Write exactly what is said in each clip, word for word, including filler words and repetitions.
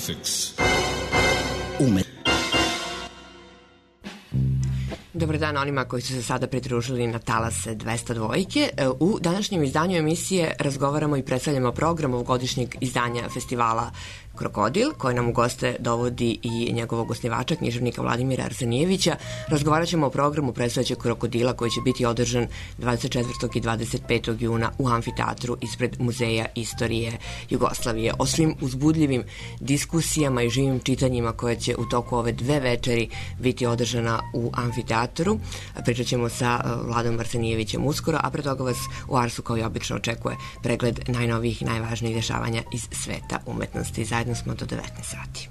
Crucifix. Umet. Dobar dan onima koji su se sada pridružili na talase dvesta dvojke. U današnjem izdanju emisije razgovaramo i predstavljamo program ovogodišnjeg izdanja festivala Krokodil, koji nam u goste dovodi i njegovog osnivača, književnika Vladimira Arsenijevića. Razgovarat ćemo o programu predstojećeg Krokodila koji će biti održan dvadeset četvrtog i dvadeset petog juna u amfiteatru ispred Muzeja istorije Jugoslavije. O svim uzbudljivim diskusijama i živim čitanjima koje će u toku ove dve večeri biti održana u amfiteatru. Pričat ćemo sa Vladom Arsenijevićem uskoro, a pre toga vas u Arsu kao i obično očekuje pregled najnovijih i najvažnijih dešavanja iz sveta umetnosti. Zajedno smo do devetnaest sati.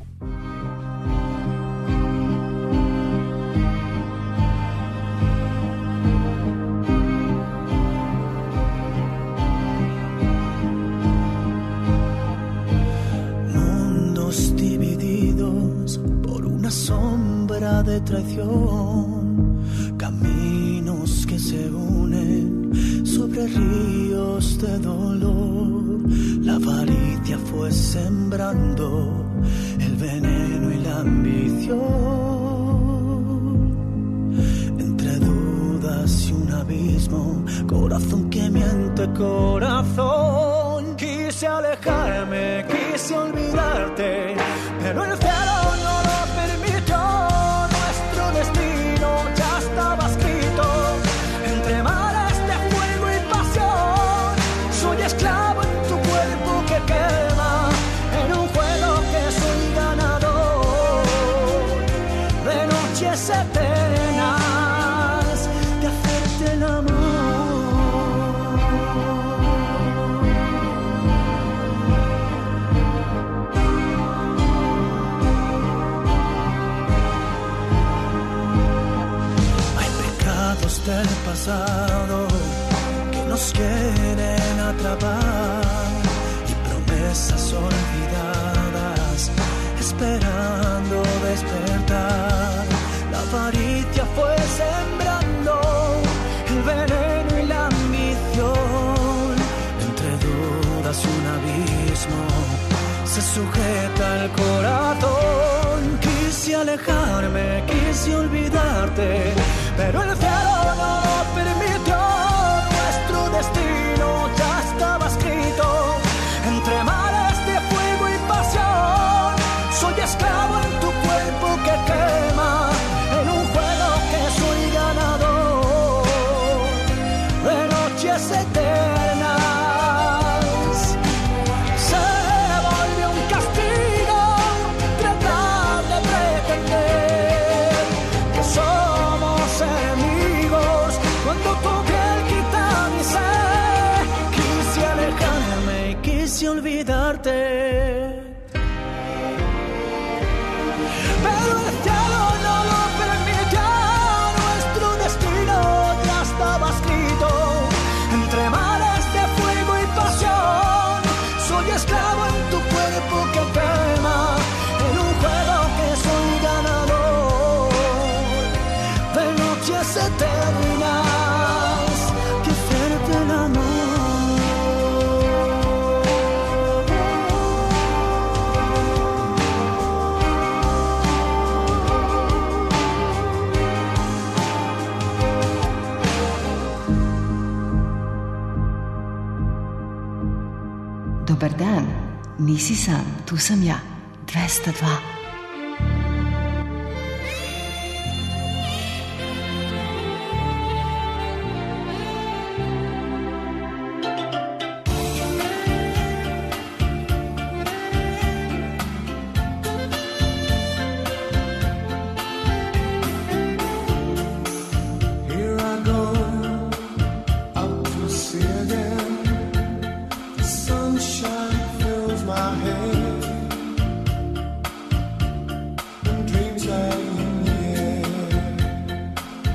Mundos divididos por una sombra de traición, caminos que se unen sobre ríos de dolor. La avaricia fue sembrando el veneno y la ambición. Entre dudas y un abismo, corazón que miente, corazón. Quise alejarme, quise olvidarte, pero el cielo no lo permitió. Nuestro destino ya estaba escrito entre mares de fuego y pasión. Soy esclavo en tu cuerpo que quema, en un juego que soy ganador de noches eternas de hacerte el amor. Hay pecados del pasado que nos quieren atrapar y promesas olvidadas esperando despertar. La avaricia fue sembrando el veneno y la ambición. Entre dudas y un abismo se sujeta el corazón. Quise alejarme, quise olvidarte, pero el cielo no lo permitió. Nuestro destino ya estaba escrito entre mares de fuego y pasión. Soy esclavo en tu cuerpo que quema, en un juego que soy ganador de noches eternas. Se volvió un castigo tratar de pretender que somos enemigos cuando tu piel quita mi ser. Quise alejarme y quise olvidarte, pero el cielo no lo permitió. Nuestro destino ya estaba escrito entre mares de fuego y pasión. Soy esclavo en tu cuerpo que quema, en un juego que soy ganador de noches eternas que hacerte el amor. Dobar dan, nisi sam, tu sam ja, dvesta dva. Here I go out to sea again. The sunshine fills my head and dreams are in the air.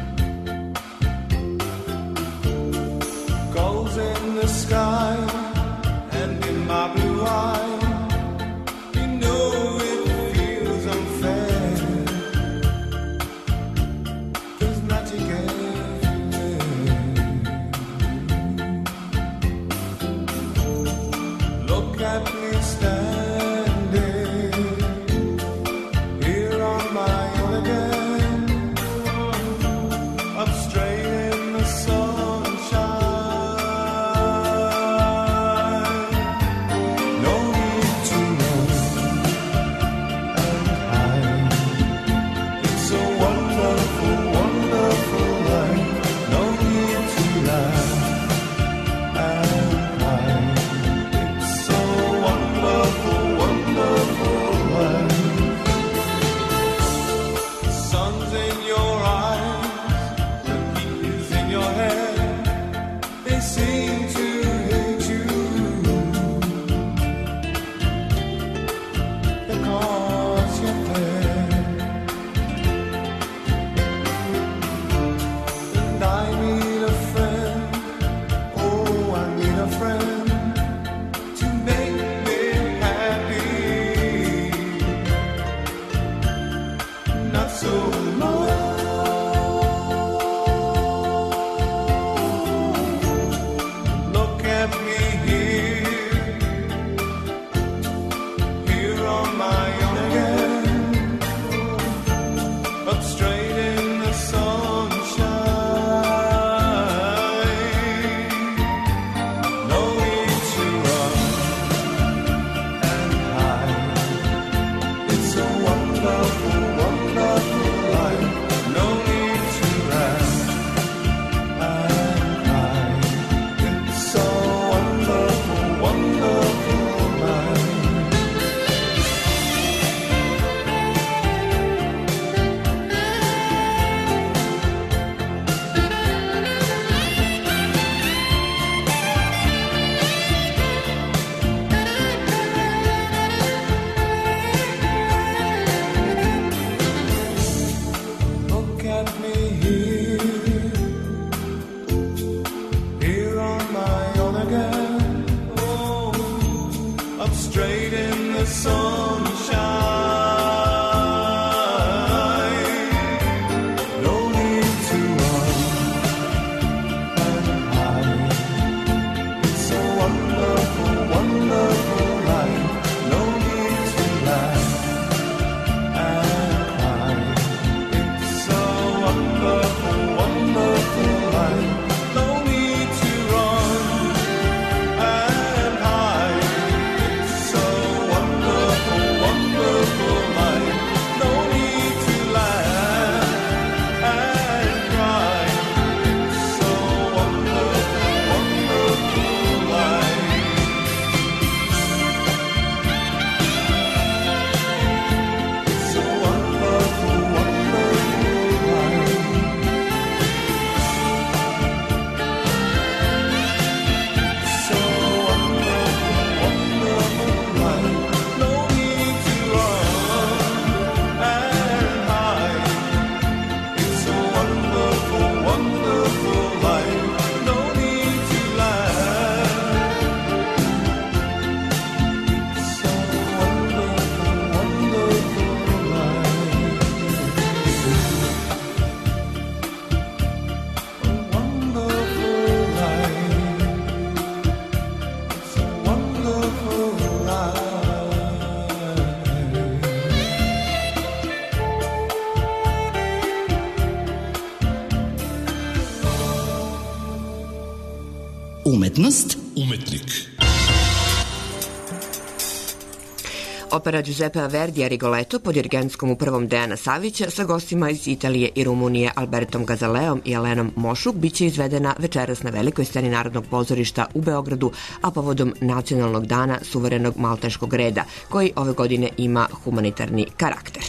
Goals in the sky and in my blue eye. You know it feels unfair. There's magic everywhere. Look at me standing Umetnost, umetnik. Opera Giuseppea Verdija Rigoletto pod dirigentskom upravom Dejana Savića sa gostima iz Italije i Rumunije Albertom Gazaleom i Alenom Mošuk biće izvedena večeras na velikoj sceni Narodnog pozorišta u Beogradu, a povodom Nacionalnog dana suverenog malteškog reda, koji ove godine ima humanitarni karakter.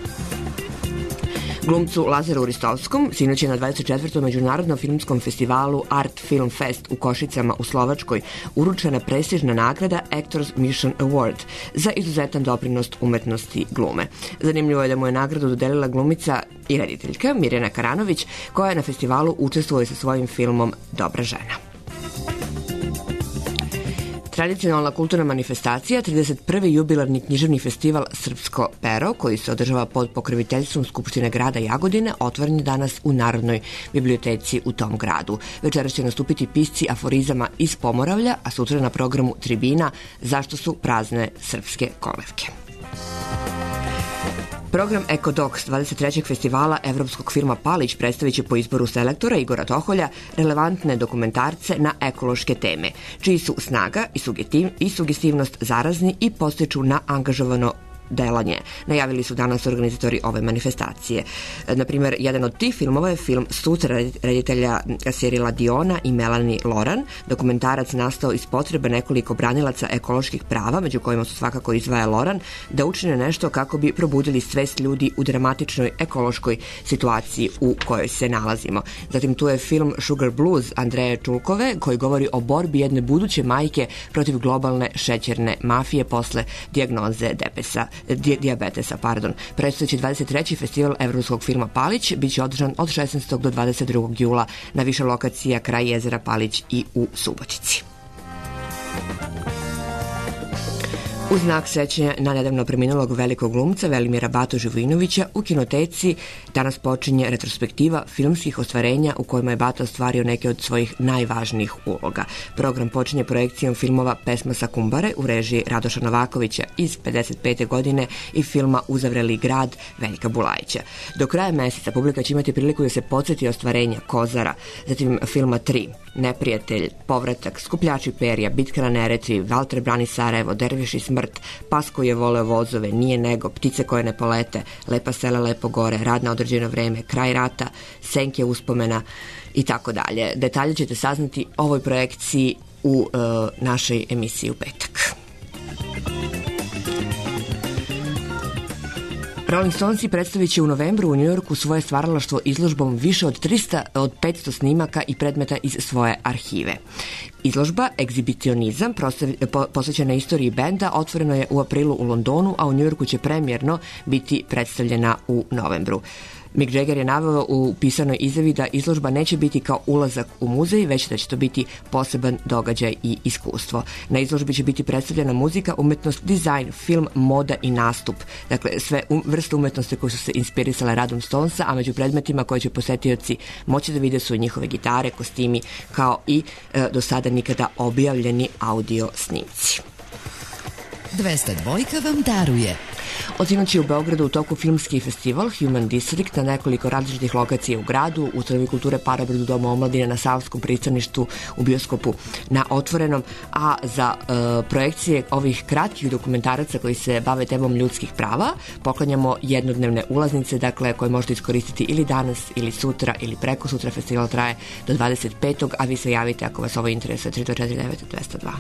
Glumcu Lazaru Ristovskom sinoć je na dvadeset četvrtom Međunarodnom filmskom festivalu Art Film Fest u Košicama u Slovačkoj uručena prestižna nagrada Actors Mission Award za izuzetan doprinos umetnosti glume. Zanimljivo je da mu je nagradu dodelila glumica i rediteljka Mirjana Karanović, koja na festivalu učestvuje sa svojim filmom Dobra žena. Tradicionalna kulturna manifestacija, trideset prvi jubilarni književni festival Srpsko pero, koji se održava pod pokroviteljstvom Skupštine grada Jagodine, otvoren je danas u Narodnoj biblioteci u tom gradu. Večeras će nastupiti pisci aforizama iz Pomoravlja, a sutra na programu Tribina Zašto su prazne srpske kolevke. Program Ekodoks dvadeset trećeg festivala Evropskog filma Palić predstavit će po izboru selektora Igora Toholja relevantne dokumentarce na ekološke teme, čiji su snaga i, sugestiv, i sugestivnost zarazni i postiču na angažovano delanje, najavili su danas organizatori ove manifestacije. Naprimer, jedan od tih filmova je film Sutra reditelja Cyrila Diona i Melanie Loran, dokumentarac nastao iz potrebe nekoliko branilaca ekoloških prava, među kojima su svakako izdvaja Loran, da učine nešto kako bi probudili svest ljudi u dramatičnoj ekološkoj situaciji u kojoj se nalazimo. Zatim tu je film Sugar Blues Andreje Čulkove, koji govori o borbi jedne buduće majke protiv globalne šećerne mafije posle dijagnoze depesa dijabetesa, pardon. Predstojeći dvadeset treći festival Evropskog filma Palić biće održan od šesnaestog do dvadeset drugog jula na više lokacija kraj jezera Palić i u Subotici. U znak sećanja na nedavno preminulog velikog glumca Velimira Batu Živojinovića u kinoteci danas počinje retrospektiva filmskih ostvarenja u kojima je Bata ostvario neke od svojih najvažnijih uloga. Program počinje projekcijom filmova Pesma sa Kumbare u režiji Radoša Novakovića iz pedeset pete godine i filma Uzavreli grad Veljka Bulajića. Do kraja meseca publika će imati priliku da se podsjeti ostvarenja Kozara, zatim filma tri, Neprijatelj, Povratak, Skupljači perja, Bitka na Neretvi, Valter brani Sarajevo, Derviš i smrt, Pas koji je voleo vozove, Nije nego, Ptice koje ne polete, Lepa sela, lepo gore, Rad na određeno vreme, Kraj rata, Senke uspomena i tako dalje. Detalje ćete saznati o ovoj projekciji u uh, našoj emisiji u petak. Rolling Stonesi predstavit će u novembru u Njujorku svoje stvaralaštvo izložbom više od trista od petsto snimaka i predmeta iz svoje arhive. Izložba Egzibicionizam, posvećena istoriji benda, otvoreno je u aprilu u Londonu, a u Njujorku će premijerno biti predstavljena u novembru. Mick Jagger je naveo u pisanoj izjavi da izložba neće biti kao ulazak u muzej, već da će to biti poseban događaj i iskustvo. Na izložbi će biti predstavljena muzika, umetnost, dizajn, film, moda i nastup. Dakle, sve um, vrste umetnosti koje su se inspirisale radom Stonesa, a među predmetima koje će posetioci moći da vide su njihove gitare, kostimi, kao i e, do sada nikada objavljeni audio snimci. dvesta dva vam daruje. Od sinoć je u Beogradu u toku filmski festival Human District na nekoliko različitih lokacija u gradu, u Ustanovi kulture Parabrdu, Doma omladine, na Savskom pristaništu, u bioskopu na Otvorenom, a za e, projekcije ovih kratkih dokumentaraca koji se bave temom ljudskih prava poklanjamo jednodnevne ulaznice, dakle, koje možete iskoristiti ili danas, ili sutra, ili preko sutra. Festival traje do dvadeset petog a vi se javite ako vas ovo interesuje. tri četiri devet dva dva.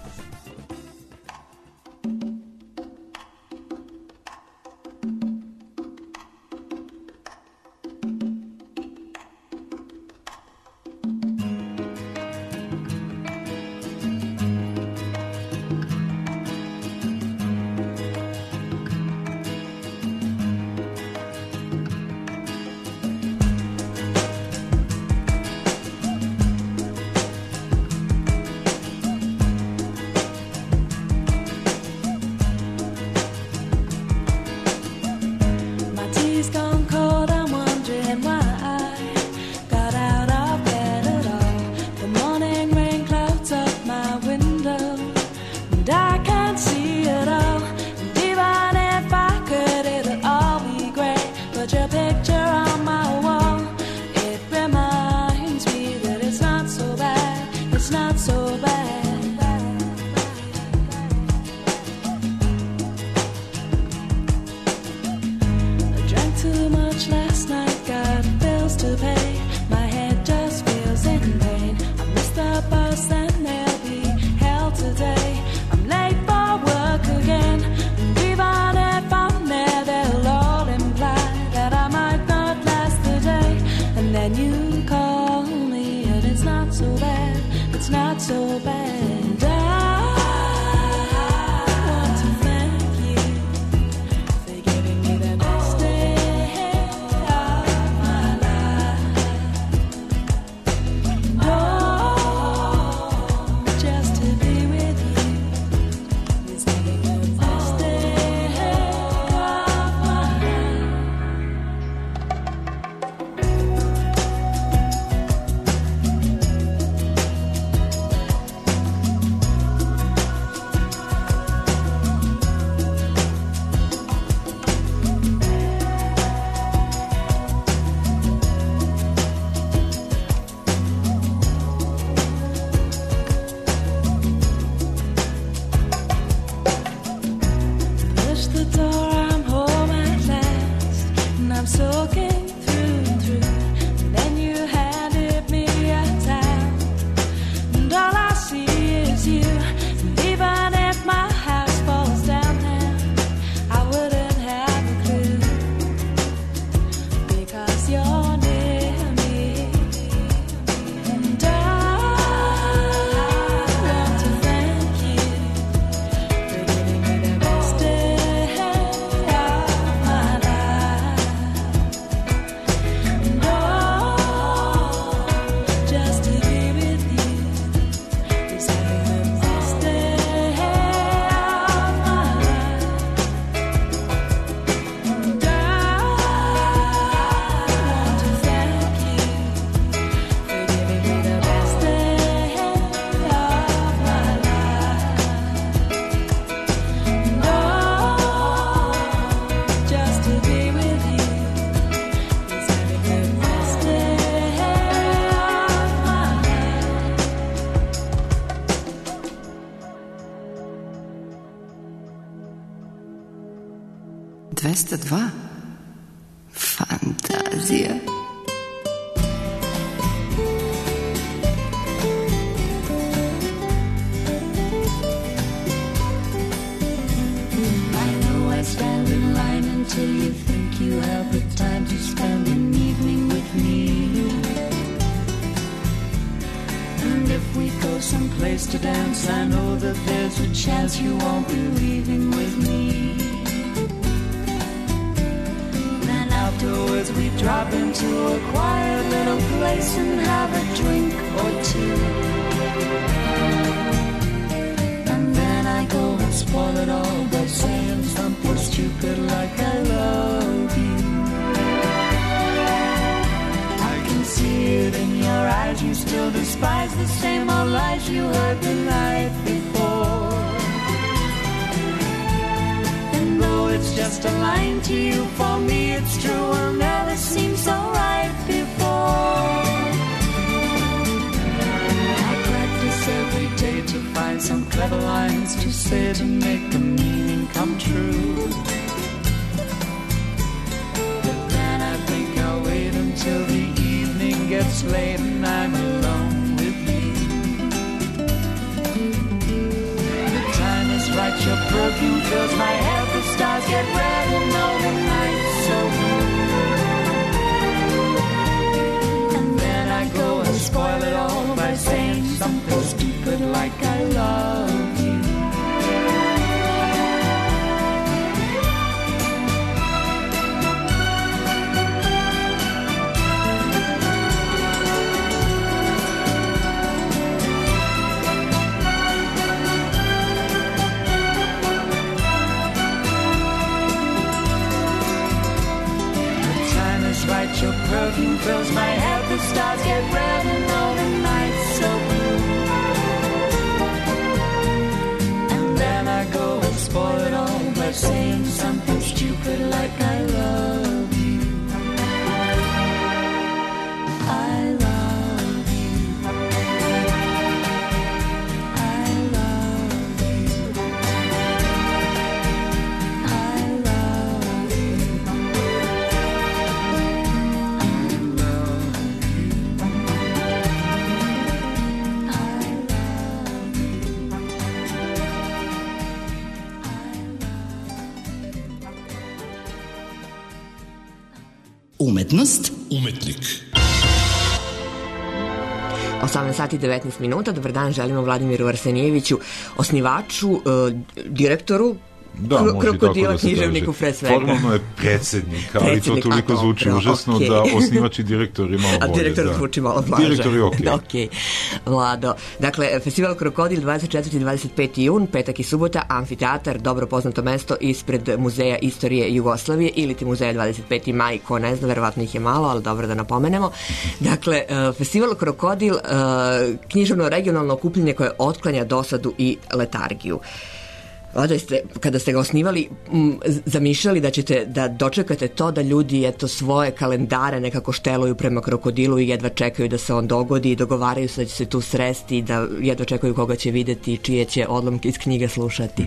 dvesta dva. Fantazija. Stand in line until you think you have the time to spend an evening with me. And if we go someplace to dance, I know that there's a chance you won't be leaving with me. Then I'll Afterwards we drop into a quiet little place and have a drink or two. And then I go and spoil it all by saying something stupid like I love you. I can see it in your eyes, you still despise the same old lies you heard the night before. And though it's just a line to you, for me it's true, will never seem so right before. I practice every day to find some clever lines to say to make the meaning come true. But then I think I'll wait until the evening gets late and I'm alone with you. The time is right, your perfume fills my head, the stars get red and all the nights so blue. And then I go and spoil it all by saying something stupid like I love you. Right, your perfume fills my head, the stars get red and all the nights so blue. And then I go and spoil it all by saying something stupid like I love you. I love you. I love you. I love you. Umetnost, umetnik. osamnaest sati i devetnaest minuta. Dobar dan, želimo Vladimiru Arsenijeviću, osnivaču, uh, direktoru Da, Kro- može krokodila, tako da se književniku pre svega. Formalno je predsjednik, ali Predsjednik, to toliko a, zvuči dobro, užasno okay. da osnivač i direktor je malo bolje. A direktor da. zvuči malo blaže. Direktor je okej. Okay. Ok, Vlado. Dakle, festival Krokodil dvadeset četvrti i dvadeset peti jun, petak i subota, amfiteatar, dobro poznato mesto ispred Muzeja istorije Jugoslavije ili ti Muzeja dvadeset peti maj, ko ne zna, verovatno ih je malo, ali dobro da napomenemo. Dakle, festival Krokodil, književno regionalno okupljenje koje otklanja dosadu i letargiju. Vlada, ste, kada ste ga osnivali, m, zamišljali da ćete da dočekate to da ljudi eto svoje kalendare nekako šteluju prema Krokodilu i jedva čekaju da se on dogodi i dogovaraju se da će se tu sresti i da jedva čekaju koga će videti i čije će odlomke iz knjige slušati?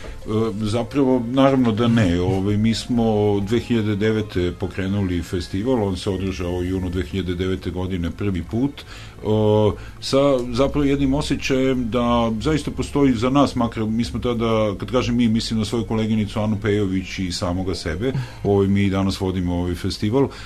Zapravo, naravno da ne. Ove, mi smo dve hiljade devete pokrenuli festival, on se održao u junu dve hiljade devete godine prvi put, o, sa zapravo jednim osjećajem da zaista postoji za nas, makar mi smo tada, kad kažem mi, mislim na svoju koleginicu Anu Pejović i samoga sebe, ove, mi danas vodimo ovaj festival, o,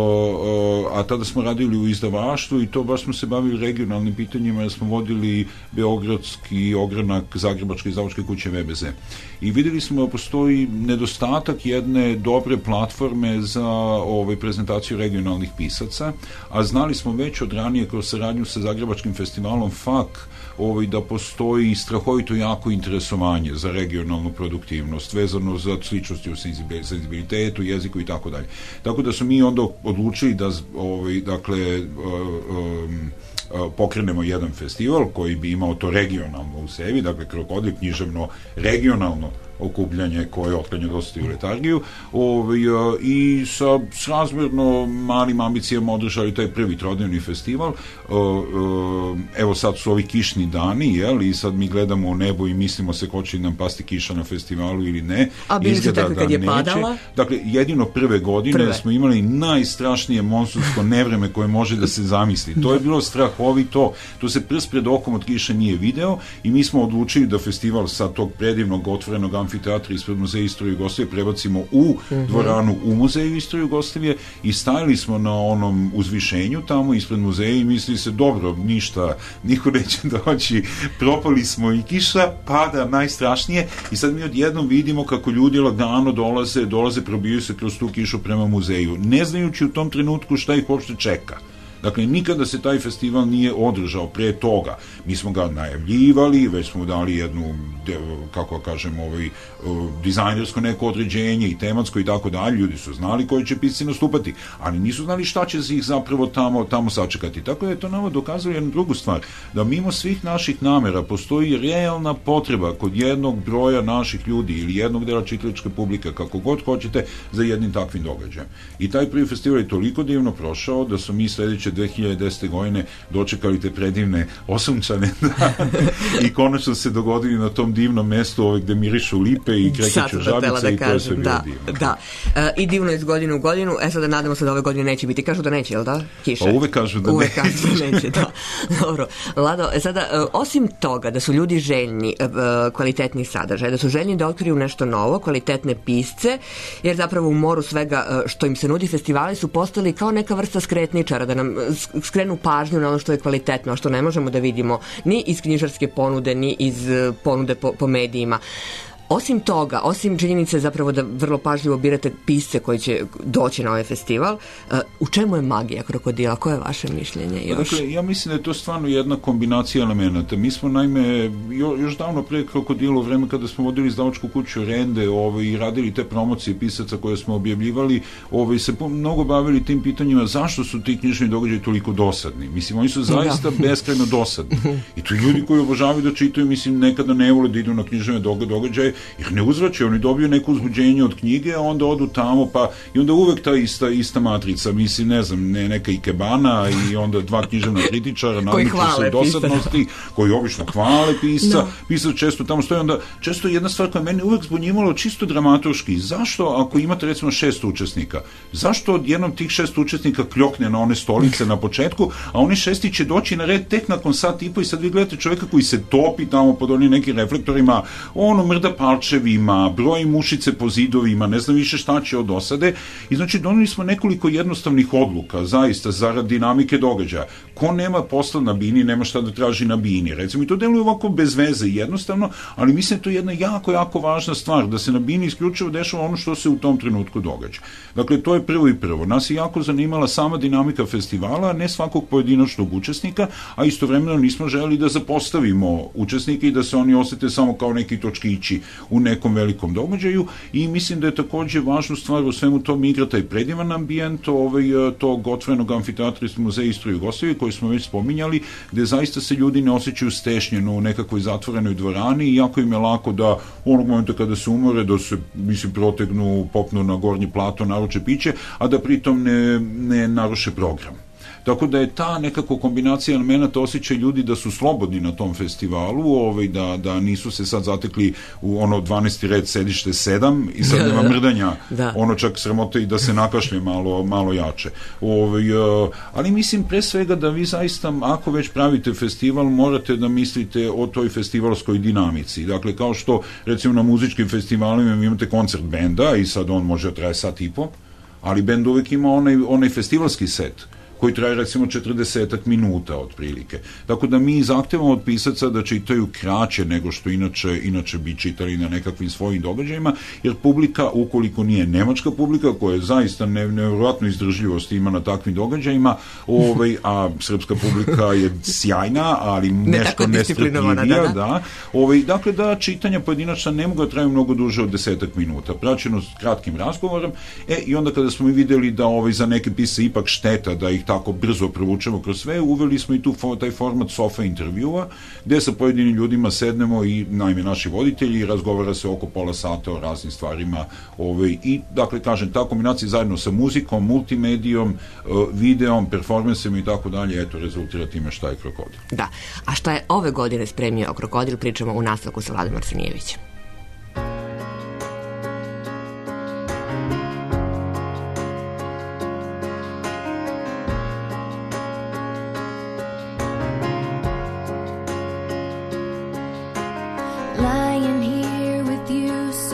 o, a tada smo radili u izdavaštvu i to baš smo se bavili regionalnim pitanjima, jer smo vodili beogradski ogranak Zagrebačke izdavačke kuće V B Z. I videli smo da postoji nedostatak jedne dobre platforme za ovaj, prezentaciju regionalnih pisaca, a znali smo već od ranije kroz saradnju sa Zagrebačkim festivalom F A K ovaj, da postoji strahovito jako interesovanje za regionalnu produktivnost, vezano za sličnosti u senzibilitetu, jeziku i tako dalje. Tako da su mi onda odlučili da ovaj, dakle um, pokrenemo jedan festival koji bi imao to regionalno u sebi, dakle Krokodil, književno regionalno okupljanje koje otklanja dosta i letargiju ovaj, i sa srazmjerno malim ambicijama održali taj prvi trodnevni festival. Evo sad su ovi kišni dani, jel, i sad mi gledamo u nebo i mislimo se ko će nam pasti kiša na festivalu ili ne. A bili su tako kad je neće. Padala? Dakle, jedino prve godine prve. smo imali najstrašnije monsunsko nevreme koje može da se zamisli. To je bilo strahovito, to se prst pred okom od kiša nije video i mi smo odlučili da festival sa tog predivnog otvorenog amfiteatra ispred Muzeja istorije Jugoslavije prebacimo u mm-hmm. dvoranu u Muzeju istorije Jugoslavije i stajali smo na onom uzvišenju tamo ispred muzeja i mislili se, dobro, ništa, niko neće doći, propali smo i kiša pada najstrašnije i sad mi odjednom vidimo kako ljudi lagano dolaze, dolaze, probijaju se kroz tu kišu prema muzeju, ne znajući u tom trenutku šta ih uopšte čeka. Dakle, nikada se taj festival nije održao pre toga. Mi smo ga najavljivali, već smo dali jednu, kako kažem, ovaj, dizajnersko neko određenje i tematsko i tako dalje. Ljudi su znali koji će pisci nastupati, ali nisu znali šta će ih zapravo tamo, tamo sačekati. Tako da je to nama dokazalo jednu drugu stvar, da mimo svih naših namera postoji realna potreba kod jednog broja naših ljudi ili jednog dela čitalačke publike, kako god hoćete, za jednim takvim događajem. I taj prvi festival je toliko divno prošao da su mi sledeće dve hiljade desete. godine dočekali te predivne osunčane dane i konačno se dogodili na tom divnom mestu ovaj, gde mirišu lipe i krekeću žabice da i to je sve bilo da, divno. Da. E, I divno iz godine u godinu. E sad da nadamo se da ove godine neće biti. Kažu da neće, jel da? Kiše. Pa uvek kažu da uvek neće. Kažu da neće, da. Dobro. Lado, e, sada, e, osim toga da su ljudi željni e, kvalitetnih sadržaja, da su željni da otkriju nešto novo, kvalitetne pisce, jer zapravo u moru svega e, što im se nudi festivali su postali kao neka vrsta skretničara, da nam skrenu pažnju na ono što je kvalitetno, a što ne možemo da vidimo ni iz knjižarske ponude, ni iz ponude po, po medijima. Osim toga, osim činjenice zapravo da vrlo pažljivo birate pisce koji će doći na ovaj festival, uh, u čemu je magija krokodila? Koje je vaše mišljenje još? Dakle, ja mislim da je to stvarno jedna kombinacija elemenata. Mi smo naime jo, još davno pre Krokodila, u vreme kada smo vodili izdavačku kuću Rende ovaj, i radili te promocije pisaca koje smo objavljivali, ovaj, se mnogo bavili tim pitanjima zašto su ti knjižni događaji toliko dosadni. Mislim, oni su zaista da. beskrajno dosadni. I to ljudi koji obožavaju da čitaju, mislim, nekada ne vole da idu na knjižne događaje, ih ne uzvraćaju, oni dobiju neko uzbuđenje od knjige, a onda odu tamo, pa i onda uvek ta ista, ista matrica, mislim, ne znam, ne, neka ikebana i onda dva književna kritičara, nadmiču se dosadnosti, koji obično hvale pisca, no. Pisac često tamo stoji, onda često jedna stvar koja meni uvek zbunjivalo čisto dramaturški, zašto ako imate recimo šest učesnika, zašto jednom tih šest učesnika kljokne na one stolice na početku, a oni šesti će doći na red tek nakon sat i po i sad vi gledate čoveka koji se topi tamo pod onim nekim reflektorima, ono mrda palčevima, broji mušice po zidovima, ne znam više šta će od osade i znači doneli smo nekoliko jednostavnih odluka, zaista, zarad dinamike događaja. Ko nema posla na bini, nema šta da traži na bini. Recimo, i to deluje ovako bez veze jednostavno, ali mislim da to je jedna jako, jako važna stvar, da se na bini isključivo dešava ono što se u tom trenutku događa. Dakle, to je prvo i prvo. Nas je jako zanimala sama dinamika festivala, ne svakog pojedinačnog učesnika, a istovremeno nismo želeli da zapostavimo učesnike i da se oni osete samo kao neki točkići u nekom velikom događaju i mislim da je takođe važnu stvar u svemu tom igra taj predivan ambijent ovaj, tog otvorenog amfiteatra iz Muzeja istorije Jugoslavije koji smo već spominjali, gde zaista se ljudi ne osjećaju stešnjeno u nekakvoj zatvorenoj dvorani i jako im je lako da onog momenta kada se umore da se, mislim, protegnu, popnu na gornji plato, naruče piće, a da pritom ne, ne naruše program. Tako da je ta nekako kombinacija elemenata, osjećaj ljudi da su slobodni na tom festivalu, ovaj, da, da nisu se sad zatekli u ono dvanaesti red sedište sedam i sad nema mrdanja, da. Ono čak sramote i da se nakašlje malo, malo jače. Ovaj, ali mislim pre svega da vi zaista, ako već pravite festival, morate da mislite o toj festivalskoj dinamici. Dakle, kao što recimo na muzičkim festivalima imate koncert benda i sad on može traje sat i po, ali bend uvek ima onaj, onaj festivalski set koji traje recimo četrdesetak minuta otprilike. Tako da mi zahtevamo od pisaca da čitaju kraće nego što inače, inače bi čitali na nekakvim svojim događajima, jer publika, ukoliko nije nemačka publika, koja je zaista ne, nevjerojatno izdržljivost ima na takvim događajima, ovaj, a srpska publika je sjajna, ali ne nešto nestrpljivija, da, da. da. Ovaj, dakle, da čitanja pojedinačna ne mogu da traju mnogo duže od desetak minuta, praćeno s kratkim razgovorom, e, i onda kada smo mi videli da ovaj, za neke pise ipak šteta da ih tako brzo provučemo kroz sve, uveli smo i tu taj format sofa intervjua, gde sa pojedinim ljudima sednemo i, naime, naši voditelji i razgovara se oko pola sata o raznim stvarima. Ovaj, i, dakle, kažem, ta kombinacija zajedno sa muzikom, multimedijom, videom, performansima i tako dalje, eto, rezultira time šta je Krokodil. Da. A šta je ove godine spremio Krokodil, pričamo u nastavku sa Vladom Arsenijevićem. Lying here with you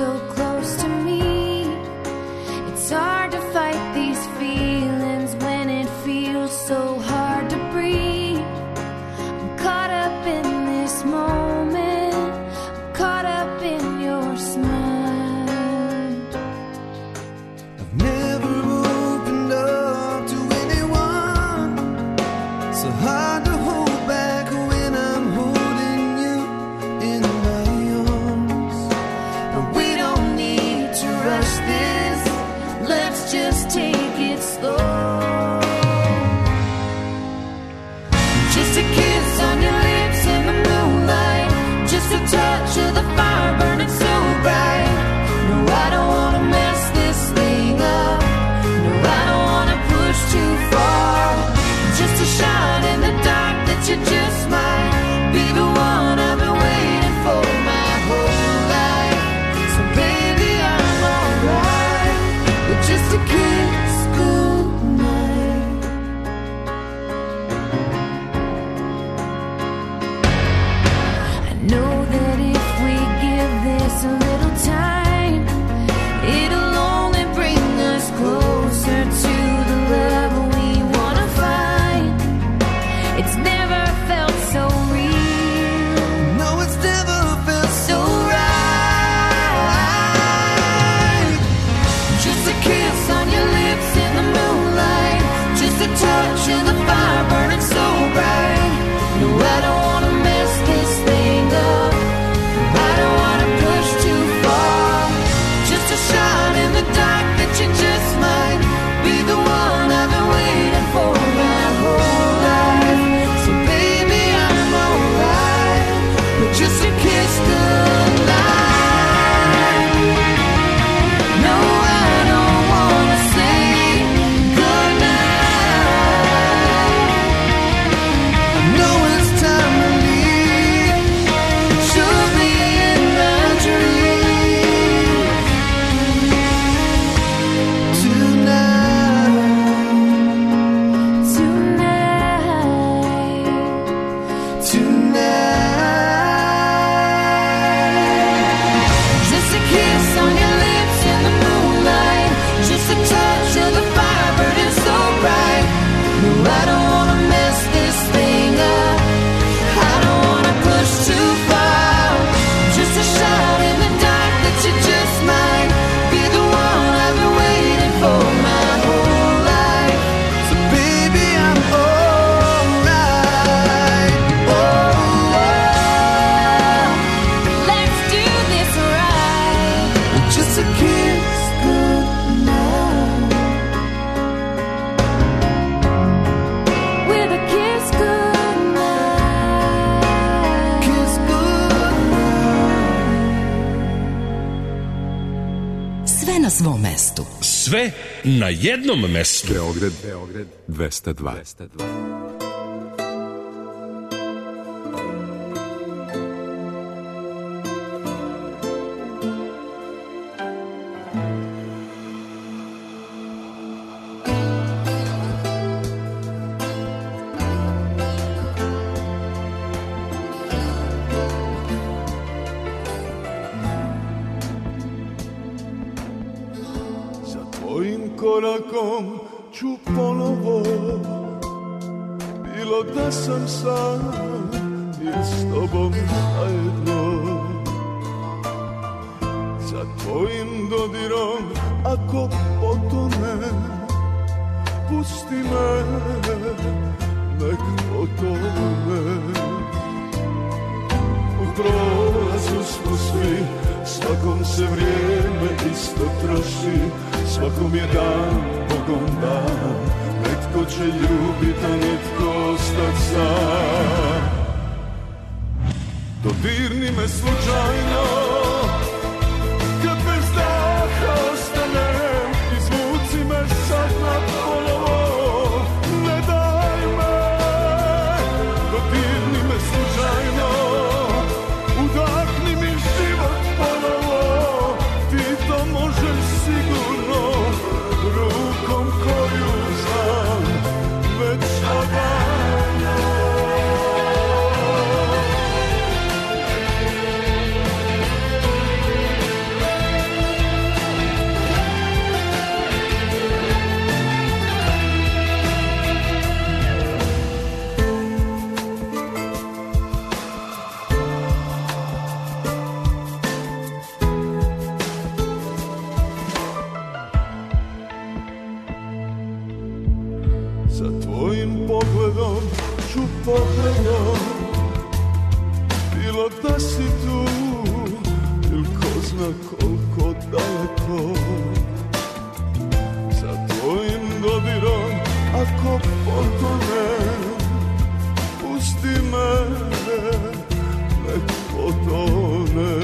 svom mestu. Sve na jednom mestu. Beograd, Beograd dvesta dva. Korakom ću ponovo, bilo da sam sam ili s tobom zajedno. Za tvojim dodirom ako potonem, pusti me, nek potone. U prolazu smo svi, svakom se vrijeme isto troši, svakom je dan Bogom dan, netko će ljubit, a netko ostat sam. Dodirni me slučajno, kad bez daha ostanem, izvuci me sad na ponovo, ne daj me. Dodirni me slučajno, udahni mi život ponovo, ti to možeš sigurno, rukom koju znam već odavno. Pogledom ću pogledom, bilo da si tu ili ko zna koliko daleko. Za tvojim dodirom ako potonem, pusti me, nek potone.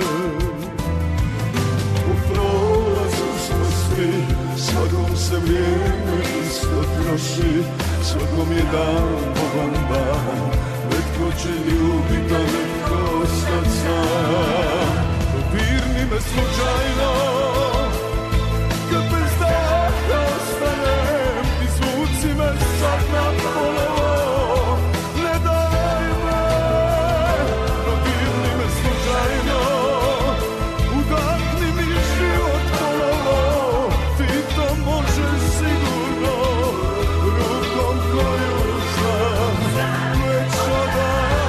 U prolazu smo svi, svakom se vrijeme isto troši, svakom je dan Bogan dan, netko će ljubit, a netko ostat sam. Dodirni me slučajno, kad bez daha ostanem, izvuci me sad na ponovo, ne daj me. Dodirni me slučajno, udahni mi život ponovo, ti to možeš sigurno, rukom koju znam već odavno.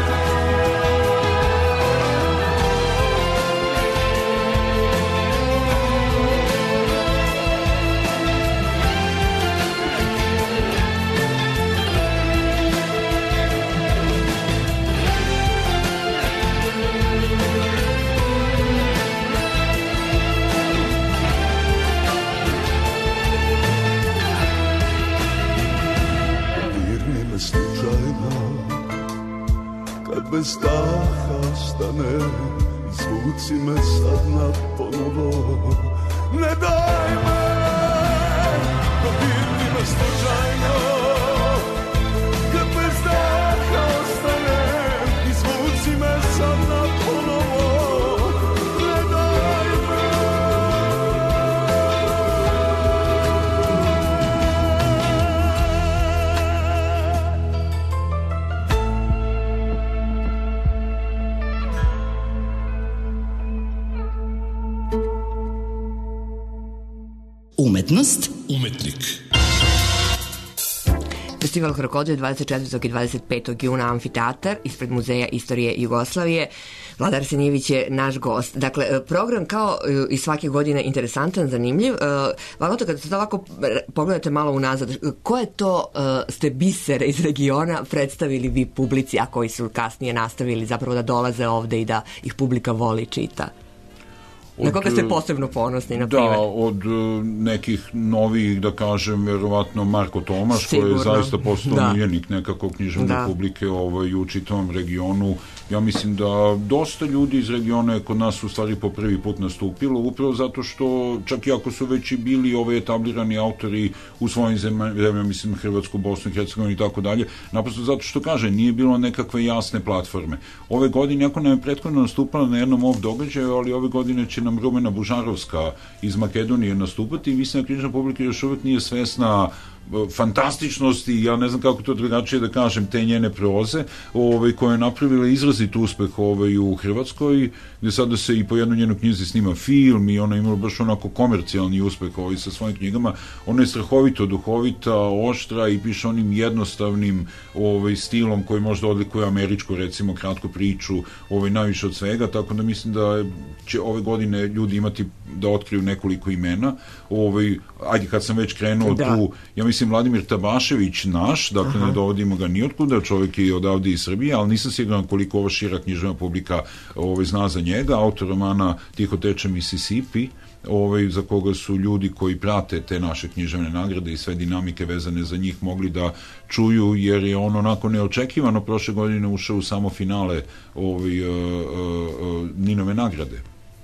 Dirni me slučajno, kad bez daha ostane, izvuci me sad na ponovo, ne daj me. Dodirni me slučajno, kad bez daha ostane, izvuci me sad na ponovo, ne daj me. Umetnost, Umetnik. Festival Krokodil dvadeset četvrtog i dvadeset petog juna Amfiteatar ispred Muzeja istorije Jugoslavije. Vlada Arsenijević je naš gost. Dakle, program kao i svake godine interesantan, zanimljiv. Valoto, kada se ovako pogledate malo unazad, koje to ste bisere iz regiona predstavili vi publici, a koji su kasnije nastavili zapravo da dolaze ovde i da ih publika voli i čita? Od, na koga ste posebno ponosni, na primjer? Da, od nekih novih, da kažem, verovatno Marko Tomaš, koji je zaista postao da. miljenik nekako književne da. publike ovaj, u čitavom regionu ja mislim da dosta ljudi iz regiona je kod nas u stvari po prvi put nastupilo, upravo zato što čak i ako su već i bili ove etablirani autori u svojim zemljama, mislim Hrvatsku, Bosnu i Hercegovinu i tako dalje, naprosto zato što kaže, nije bilo nekakve jasne platforme. Ove godine, ako nam je prethodno nastupala na jednom ovog događaju, ali ove godine će nam Rumena Bužarovska iz Makedonije nastupati i mislim da Knjižna publika još uvek nije svesna fantastičnosti, ja ne znam kako to drugačije da kažem, te njene proze, ovaj, koje je napravila izrazit uspeh ovaj, u Hrvatskoj, gde sada se i po jednoj njenoj knjizi snima film i ona imala baš onako komercijalni uspeh ovaj, sa svojim knjigama. Ona je strahovito duhovita, oštra i piše onim jednostavnim ovaj, stilom koji možda odlikuje američku, recimo, kratku priču, ovaj, najviše od svega, tako da mislim da će ove godine ljudi imati da otkriju nekoliko imena. Ovaj, ajde, kad sam već krenuo da. tu, ja mislim Vladimir Tabašević naš, dakle Aha. ne dovodimo ga ni otkuda, čovjek je odavde iz Srbije, ali nisam siguran koliko ova šira književna publika ovaj, zna za njega, autor romana Tiho teče Mississippi, ovaj, za koga su ljudi koji prate te naše književne nagrade i sve dinamike vezane za njih mogli da čuju, jer je on onako neočekivano prošle godine ušao u samo finale ovaj, uh, uh, uh, Ninove nagrade.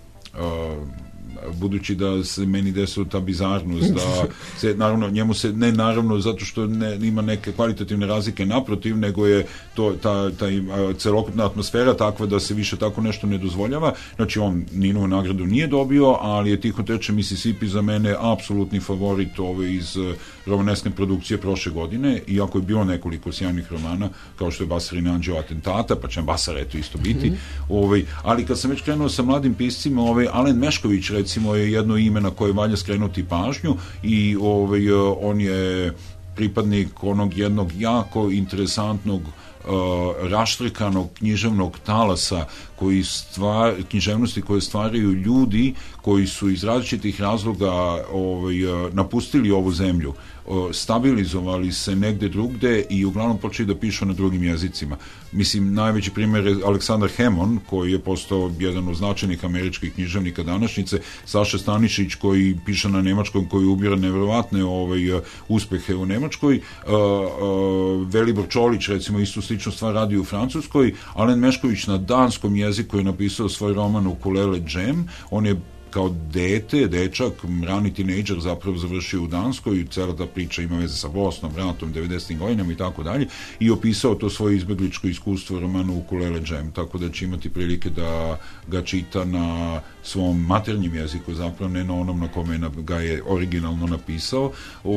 Uh, budući da se meni desila ta bizarnost da se, naravno, njemu se, ne naravno zato što ne, ima neke kvalitativne razlike, naprotiv, nego je to, ta, ta celokupna atmosfera takva da se više tako nešto ne dozvoljava, znači on Ninovu nagradu nije dobio, ali je Tiho teče Mississippi za mene apsolutni favorit ove iz romanesne produkcije prošle godine, iako je bilo nekoliko sjajnih romana, kao što je Basarin anđeo atentata, pa će Basar eto isto biti, mm-hmm. ovaj, ali kad sam već krenuo sa mladim piscima, ovaj, Alen Mešković recimo je jedno ime na koje valja skrenuti pažnju i ovaj, on je pripadnik onog jednog jako interesantnog uh, raštrkanog književnog talasa koji stvar, književnosti koje stvaraju ljudi koji su iz različitih razloga ovaj, napustili ovu zemlju, stabilizovali se negde drugde i uglavnom počeli da pišu na drugim jezicima. Mislim, najveći primjer je Aleksandar Hemon, koji je postao jedan od značajnih američkih književnika današnjice, Saša Stanišić, koji piše na nemačkom, koji ubira nevjerovatne ovaj, uspehe u Nemačkoj, uh, uh, Velibor Čolić, recimo, istu sličnu stvar radi u Francuskoj, Alen Mešković na danskom jeziku je napisao svoj roman Ukulele Jam, on je kao dete, dečak, rani tinejdžer zapravo završio u Danskoj i cela ta priča ima veze sa Bosnom, ratom, devedesetim godinama i tako dalje i opisao to svoje izbegličko iskustvo u romanu Ukulele Jam, tako da će imati prilike da ga čita na svom maternjem jeziku, zapravo ne na onom na kome ga je originalno napisao.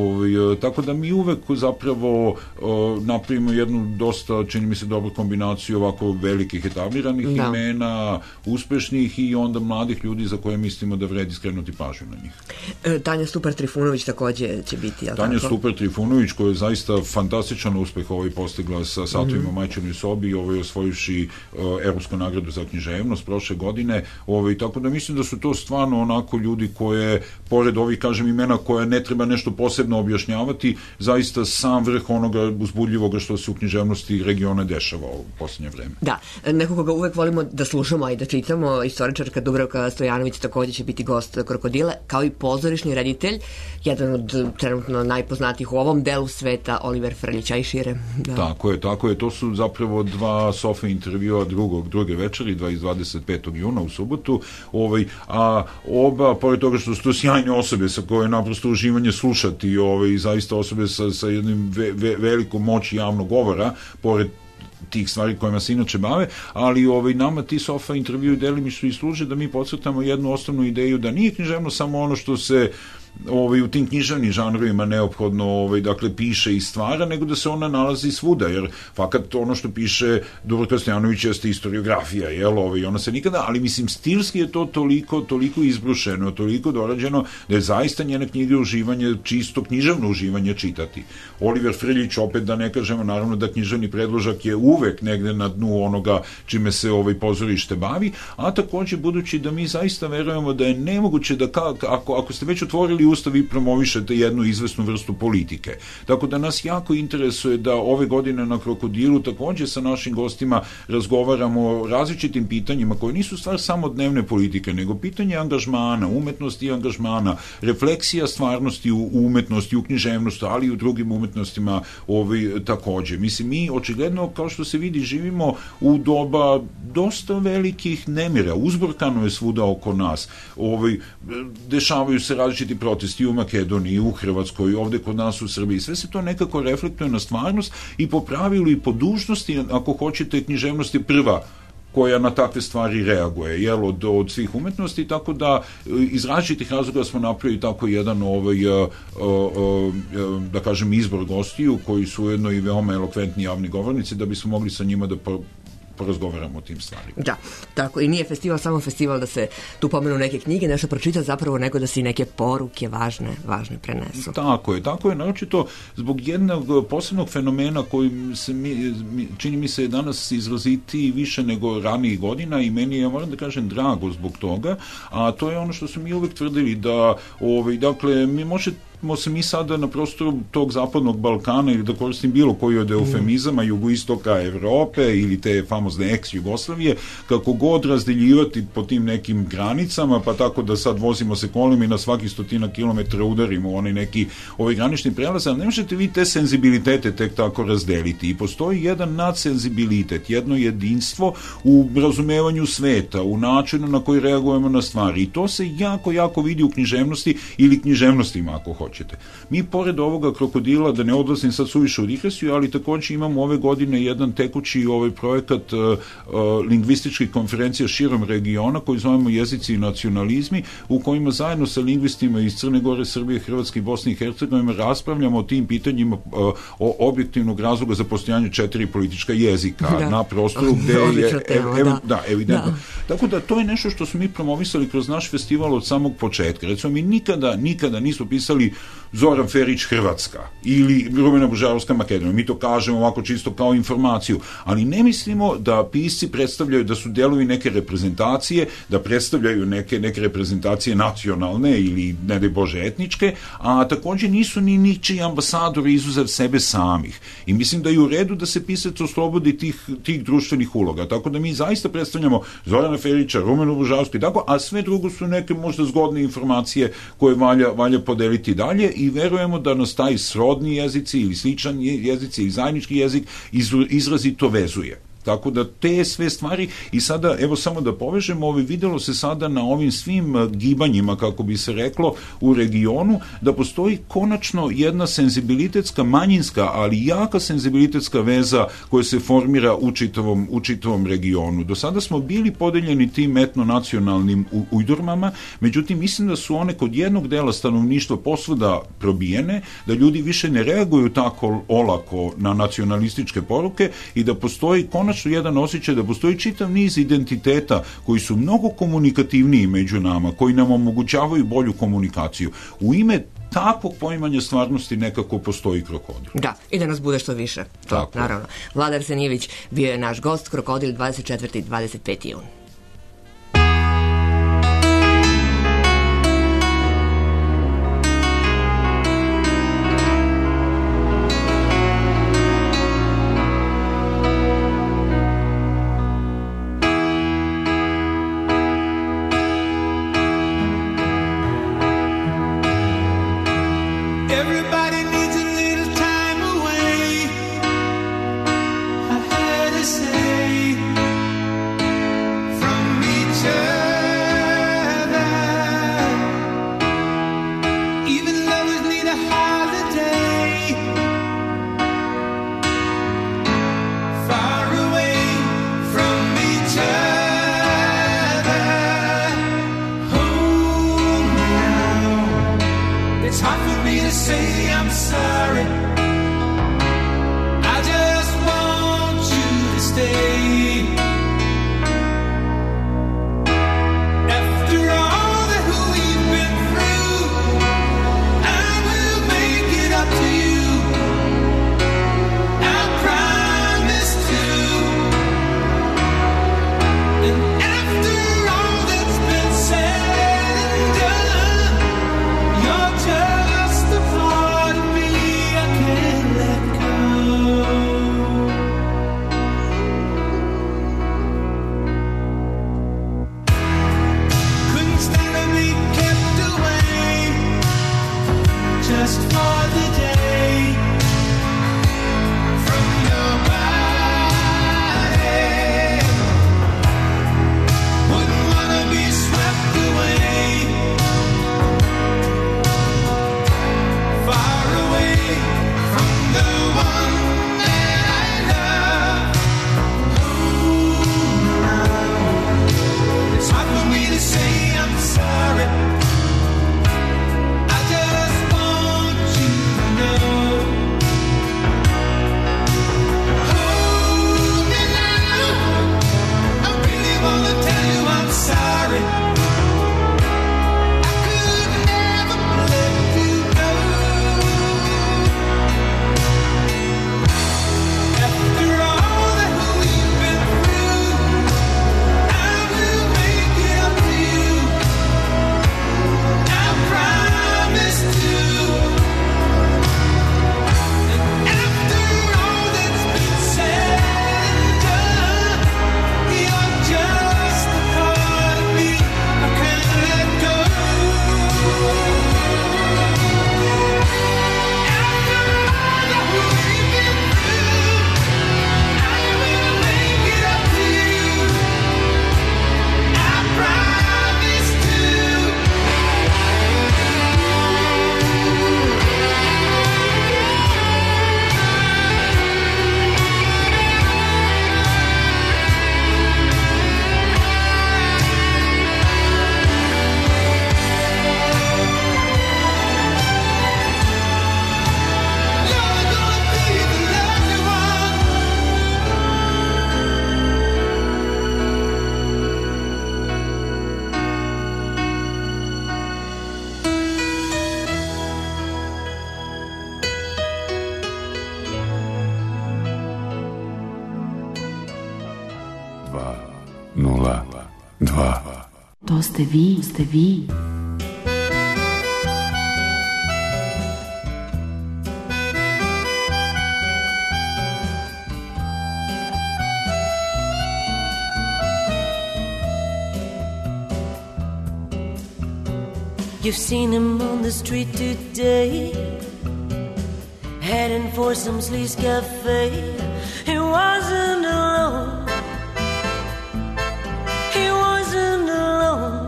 O, tako da mi uvek zapravo o, napravimo jednu dosta, čini mi se, dobru kombinaciju ovako velikih etabliranih da. imena, uspešnih i onda mladih ljudi za koje mislimo da vredi skrenuti pažnju na njih. E, Tanja Stupar-Trifunović takođe će biti, jel Tanja tako? Stupar-Trifunović, koja je zaista fantastičan uspeh ovaj postigla sa Satovima mm-hmm. majčinoj sobi, ovaj osvojivši uh, Evropsku nagradu za književnost prošle godine, ovaj, tako da mislim da su to stvarno onako ljudi koje, pored ovih, kažem, imena koje ne treba nešto posebno objašnjavati, zaista sam vrh onoga uzbudljivoga što se u književnosti regiona dešava u poslednje vreme. Da, neko koga uvek volimo da slušamo i da čitamo, istoričarka Dubravka Stojanović takođe će biti gost Krokodile, kao i pozorišni reditelj, jedan od trenutno najpoznatijih u ovom delu sveta, Oliver Frljić, a i šire. Da. Tako je, tako je, to su zapravo dva sofe intervjua drugog, druge večeri, dvadeset petog juna u subotu, ovaj, a oba, pored toga što su to sjajne osobe sa koje je naprosto uživanje slušati, ovaj, zaista osobe sa, sa jednim ve, ve, velikom moći javnog govora, pored tih stvari kojima se inače bave, ali ovaj, nama ti sofa intervju delimično i služe da mi podcrtamo jednu osnovnu ideju da nije književno samo ono što se ovaj, u tim književnim žanrovima neophodno ovaj, dakle, piše i stvara, nego da se ona nalazi svuda, jer fakat ono što piše Dubravka Stojanović jeste historiografija, jel, ovaj, ona se nikada, ali mislim stilski je to toliko, toliko izbrušeno, toliko dorađeno da je zaista njene knjige uživanje, čisto književno uživanje čitati. Oliver Frljić, opet da ne kažemo, naravno da književni predložak je uvek negde na dnu onoga čime se ovaj pozorište bavi, a takođe budući da mi zaista verujemo da je nemoguće da ka, ako, ako ste već otvorili cijeli ustav i promovišete jednu izvesnu vrstu politike. Tako da nas jako interesuje da ove godine na Krokodilu takođe sa našim gostima razgovaramo o različitim pitanjima koje nisu stvar samo dnevne politike, nego pitanje angažmana, umetnosti i angažmana, refleksija stvarnosti u umetnosti, u književnosti, ali i u drugim umetnostima ovaj, takođe. Mislim, mi očigledno, kao što se vidi, živimo u doba dosta velikih nemira, uzburkano je svuda oko nas. Ovaj, dešavaju se različiti protesti u Makedoniji, u Hrvatskoj, ovde kod nas u Srbiji. Sve se to nekako reflektuje na stvarnost i po pravilu i po dužnosti, ako hoćete, književnost je prva koja na takve stvari reaguje, jel, od, od svih umetnosti, tako da iz različitih razloga smo napravili tako jedan ovaj, uh, uh, uh, da kažem, izbor gostiju, koji su ujedno i veoma elokventni javni govornici, da bismo mogli sa njima da po, porazgovaramo o tim stvarima. Da, tako, i nije festival samo festival da se tu pomenu neke knjige, nešto pročita, zapravo nego da se i neke poruke važne, važne prenesu. Tako je, tako je, naročito zbog jednog posebnog fenomena koji se mi, čini mi se danas izraziti više nego ranijih godina i meni je, ja moram da kažem, drago zbog toga, a to je ono što smo mi uvek tvrdili da, ovaj, dakle, mi možete se mi sada na prostoru tog zapadnog Balkana, ili da koristim bilo koji od eufemizama, jugoistoka Evrope ili te famozne ex-Jugoslavije, kako god razdeljivati po tim nekim granicama, pa tako da sad vozimo se kolima i na svaki stotina kilometra udarimo u onaj neki ovaj granični prelaz, ali ne možete vi te senzibilitete tek tako razdeliti. I postoji jedan nadsenzibilitet, jedno jedinstvo u razumevanju sveta, u načinu na koji reagujemo na stvari. I to se jako, jako vidi u književnosti ili književnostima, ako hoćete. Mi, pored ovoga Krokodila, da ne odlazim sad suviše u digresiju, ali takođe imamo ove godine jedan tekući ovaj projekat uh, uh, lingvističkih konferencija širom regiona, koji zovemo Jezici i nacionalizmi, u kojima zajedno sa lingvistima iz Crne Gore, Srbije, Hrvatske i Bosne i Hercegovine raspravljamo o tim pitanjima uh, o objektivnog razloga za postojanje četiri politička jezika da. na prostoru gde je ev, ev, da. Da, evidentno. Da. Tako da to je nešto što smo mi promovisali kroz naš festival od samog početka. Recimo, mi nikada, nikada nismo pisali Zoran Ferić Hrvatska ili Rumena Božarovska Makedonija. Mi to kažemo ovako čisto kao informaciju, ali ne mislimo da pisci predstavljaju, da su delovi neke reprezentacije, da predstavljaju neke, neke reprezentacije nacionalne ili, ne daj Bože, etničke, a takođe nisu ni ničiji ambasadori izuzev sebe samih. I mislim da je u redu da se pisac oslobodi tih, tih društvenih uloga. Tako da mi zaista predstavljamo Zorana Ferića, Rumenu Božarovsku i tako, a sve drugo su neke možda zgodne informacije koje valja, valja podeliti dalje i verujemo da nas taj srodni jezici ili sličan jezici ili zajednički jezik izrazito vezuje. Tako da te sve stvari, i sada evo samo da povežemo, ovo videlo se sada na ovim svim gibanjima, kako bi se reklo, u regionu, da postoji konačno jedna senzibilitetska, manjinska, ali jaka senzibilitetska veza koja se formira u čitavom, u čitavom regionu. Do sada smo bili podeljeni tim etno-nacionalnim ujdurmama, međutim mislim da su one kod jednog dela stanovništva posvuda probijene, da ljudi više ne reaguju tako olako na nacionalističke poruke i da postoji konačno jedan osjećaj da postoji čitav niz identiteta koji su mnogo komunikativniji među nama, koji nam omogućavaju bolju komunikaciju. U ime takvog poimanja stvarnosti nekako postoji Krokodil. Da, i da nas bude što više. To, tako. Naravno. Vlada Arsenijević bio je naš gost, Krokodil dvadeset četvrti i dvadeset peti jun. Your nula dva. To ste vi, ste vi. You've seen him on the street today, heading for some sleaze cafe. He wasn't alone. He wasn't alone.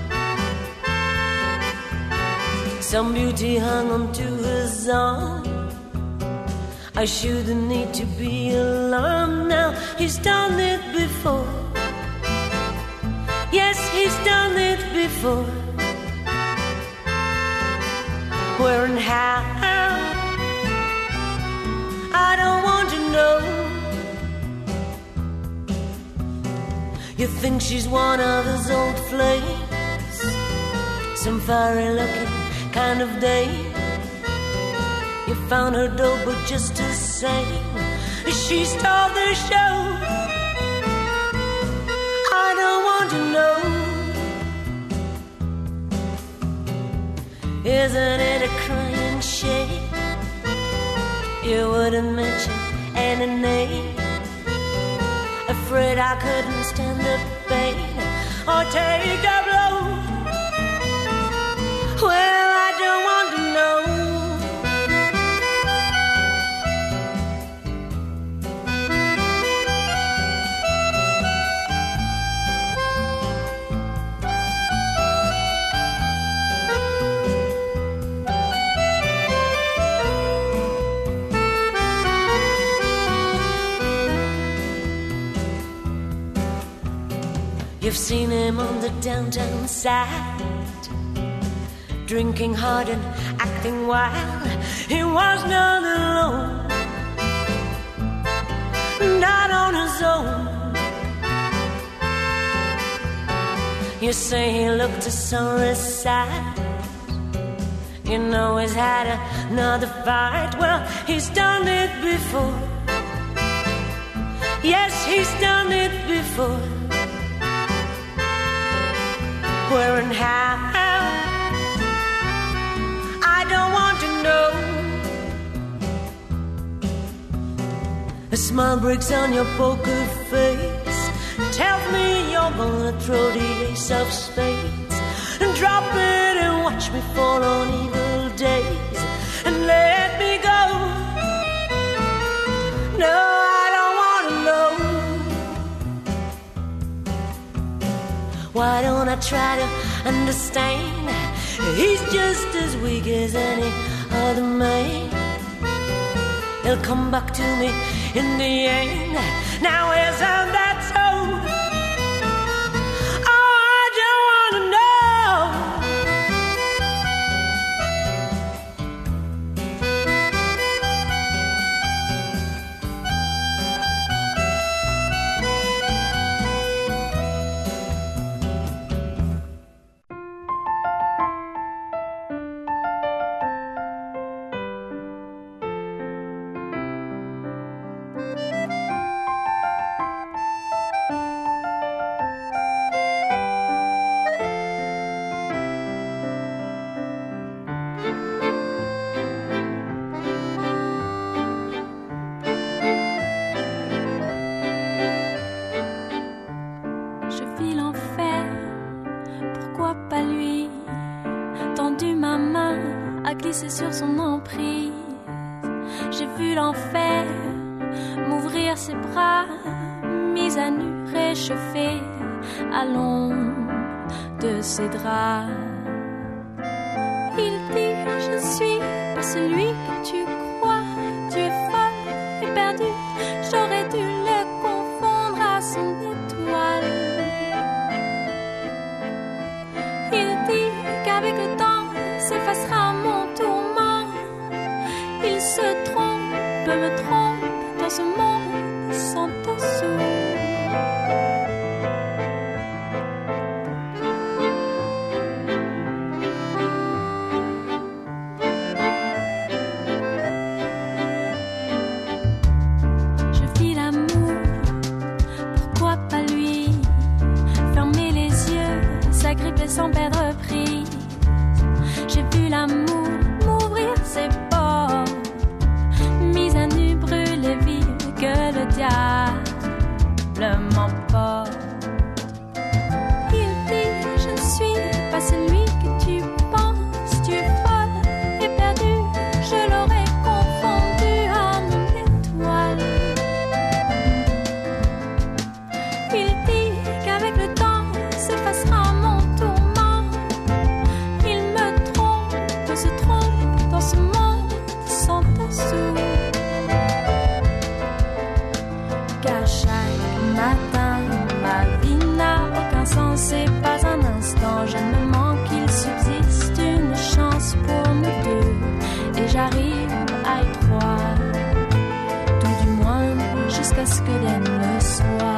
Some beauty hung onto his arm. I shouldn't need to be alarmed now. He's done it before. Yes, he's done it before. Where and how, I don't want to know. You think she's one of his old flames, some fiery looking kind of dame. You found her dope, but just the same, she stole the show. I don't want to know. Isn't it a crying shame you wouldn't mention any name? Afraid I couldn't stand the pain or take a blow. Well, I don't want to know. You've seen him on the downtown side, drinking hard and acting wild. He was not alone, not on his own. You say he looked a sorry sight. You know he's had another fight. Well, he's done it before. Yes, he's done it before. Where and how, I don't want to know. A smile breaks on your poker face, tells me you're gonna throw the ace of spades and drop it and watch me fall on evil days and let me go. No, I don't want to know. Why don't I try to understand? He's just as weak as any other man. He'll come back to me in the end. Now isn't that so? Oh, I don't want to know. vis l'enfer, pourquoi pas lui? Tendu ma main, a glissé sur son emprise. J'ai vu l'enfer m'ouvrir ses bras, mise à nu, réchauffée à l'ombre de ses draps. Il dit, je suis pas celui que tu crois, tu es folle et perdue, j'aurais dû le confondre à son étoile. Il dit qu'avec le temps s'effacera mon tourment, il se trompe, me trompe dans ce monde sans dessous. Sans perdre prise, j'ai vu l'amour m'ouvrir ses portes, mise à nu, brûlée vive, que le diable m'emporte. Il dit, je ne suis pas celui que tu penses, tu es folle et perdue, je l'aurais confondu à mon étoile. Il dit qu'avec le temps s'effacera mon tour. Se trompe dans ce monde sans dessous. Car chaque matin, ma vie n'a aucun sens. C'est pas un instant, je me mens qu'il subsiste une chance pour nous deux. Et j'arrive à y croire, tout du moins jusqu'à ce que vienne le soir.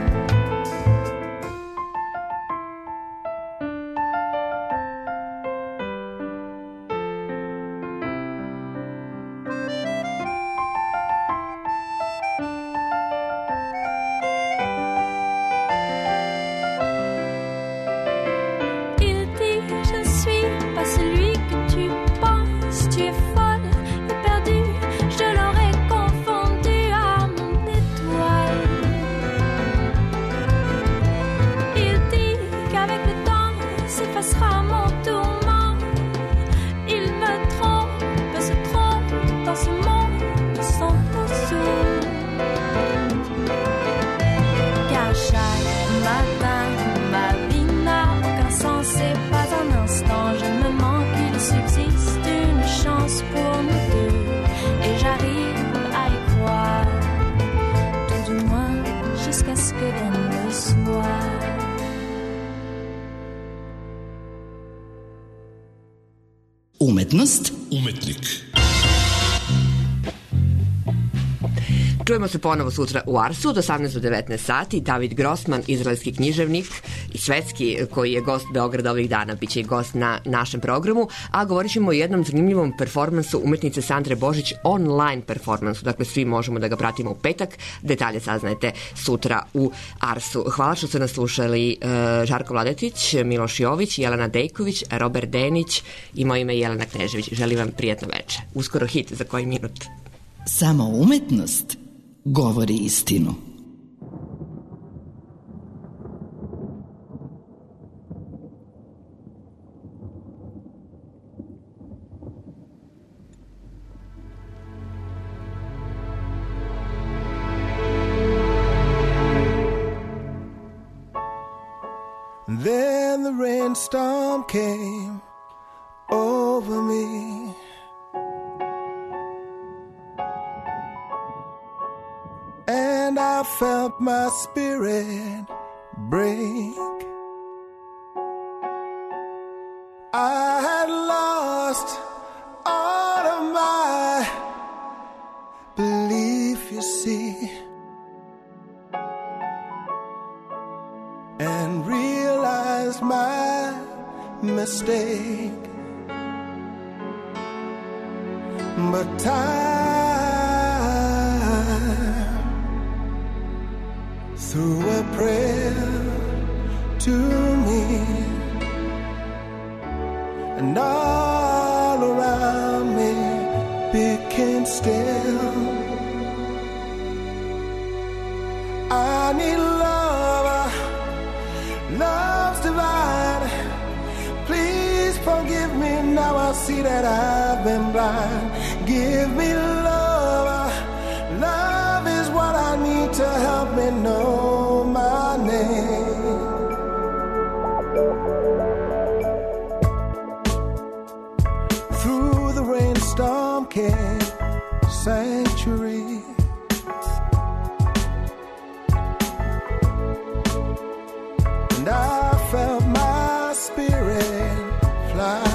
Umetnost, umetnik. Čujemo se ponovo sutra u Arsu od osamnaest do devetnaest sati. David Grossman, izraelski književnik i svetski, koji je gost Beograda ovih dana, bit će i gost na našem programu, a govorit ćemo o jednom zanimljivom performansu umetnice Sandre Božić, online performansu. Dakle, svi možemo da ga pratimo u petak. Detalje saznajete sutra u Arsu. Hvala što ste nas slušali. Žarko Vladetić, Miloš Jović, Jelena Dejković, Robert Denić i moje ime je Jelena Knežević. Želim vam prijatno večer. Uskoro hit za koji minut. Samo umetnost govori istinu. Then the rainstorm came over me. And I felt my spirit break. I had lost all of my belief, you see, and realized my mistake. But time threw a prayer to me, and all around me became still. I need love, forgive me, now I see that I've been blind. Give me love, love is what I need to help me know my name. Through the rainstorm came sanctuary. And I felt my spirit fly.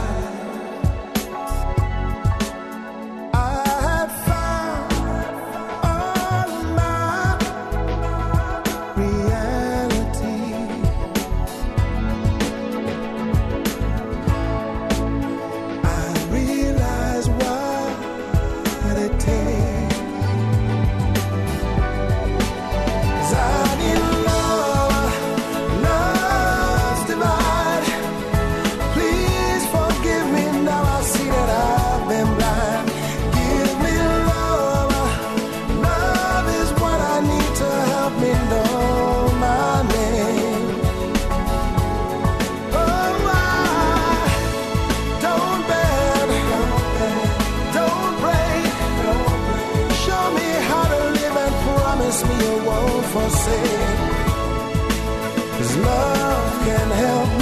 I had found all my reality. I realized what it takes. 'Cause I need love, love's divine. Please forgive me, now I see that I've been blind. Give me love, love is what I need to help me know my name. Oh, I don't bend, don't break. Show me how to live and promise me you won't forsake. 'Cause love can help me